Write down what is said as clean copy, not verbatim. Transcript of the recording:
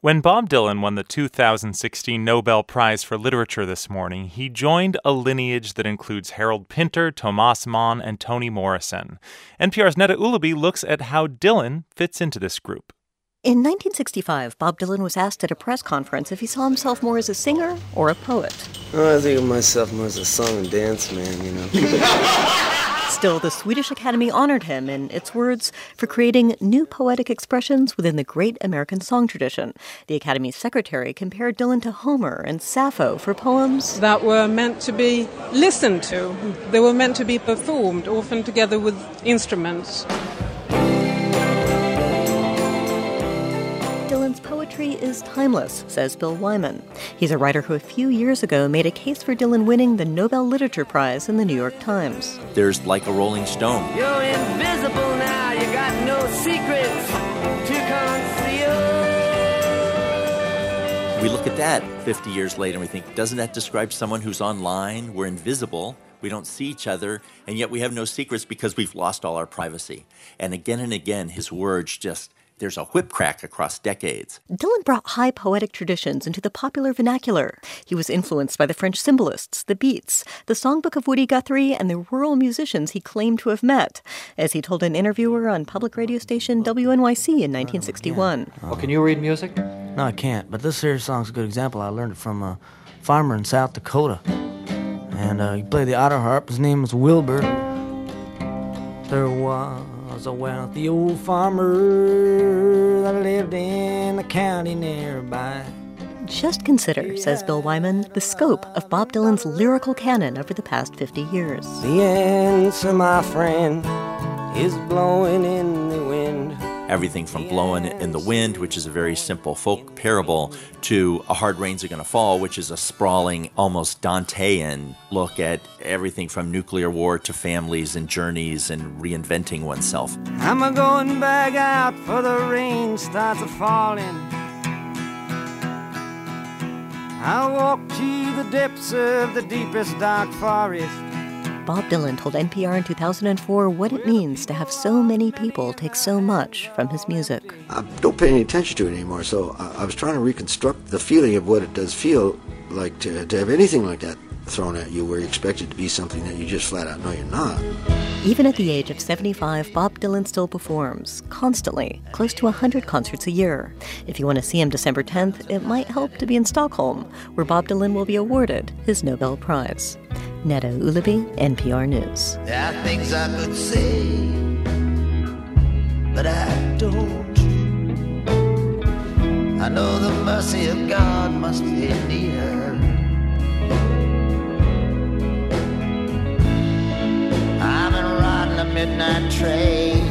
When Bob Dylan won the 2016 Nobel Prize for Literature this morning, he joined a lineage that includes Harold Pinter, Thomas Mann, and Toni Morrison. NPR's Neda Ulaby looks at how Dylan fits into this group. In 1965, Bob Dylan was asked at a press conference if he saw himself more as a singer or a poet. Oh, I think of myself more as a song and dance man, you know. Still, the Swedish Academy honored him, in its words, for creating new poetic expressions within the great American song tradition. The Academy's secretary compared Dylan to Homer and Sappho for poems that were meant to be listened to. They were meant to be performed, often together with instruments. Dylan's poetry is timeless, says Bill Wyman. He's a writer who a few years ago made a case for Dylan winning the Nobel Literature Prize in the New York Times. There's Like a Rolling Stone. You're invisible now, you got no secrets to conceal. We look at that 50 years later and we think, doesn't that describe someone who's online? We're invisible. We don't see each other, and yet we have no secrets because we've lost all our privacy. And again, his words just... there's a whip crack across decades. Dylan brought high poetic traditions into the popular vernacular. He was influenced by the French symbolists, the Beats, the Songbook of Woody Guthrie, and the rural musicians he claimed to have met, as he told an interviewer on public radio station WNYC in 1961. Well, can you read music? No, I can't, but this here song's a good example. I learned it from a farmer in South Dakota. And he played the otter harp. His name was Wilbur. There was a wealthy old farmer that lived in the county nearby. Just consider, says Bill Wyman, the scope of Bob Dylan's lyrical canon over the past 50 years. The answer, my friend, is blowing in the wind. Everything from Blowing in the Wind, which is a very simple folk parable, to A Hard Rains Are Gonna Fall, which is a sprawling, almost Dantean look at everything from nuclear war to families and journeys and reinventing oneself. I'm a-going back out for the rain starts a-falling. I'll walk to the depths of the deepest dark forest. Bob Dylan told NPR in 2004 what it means to have so many people take so much from his music. I don't pay any attention to it anymore, so I was trying to reconstruct the feeling of what it does feel like to have anything like that thrown at you where you expect it to be something that you just flat out know you're not. Even at the age of 75, Bob Dylan still performs, constantly, close to 100 concerts a year. If you want to see him December 10th, it might help to be in Stockholm, where Bob Dylan will be awarded his Nobel Prize. Neda Ulaby, NPR News. There are things I could say, but I don't. I know the mercy of God must be near. I've been riding a midnight train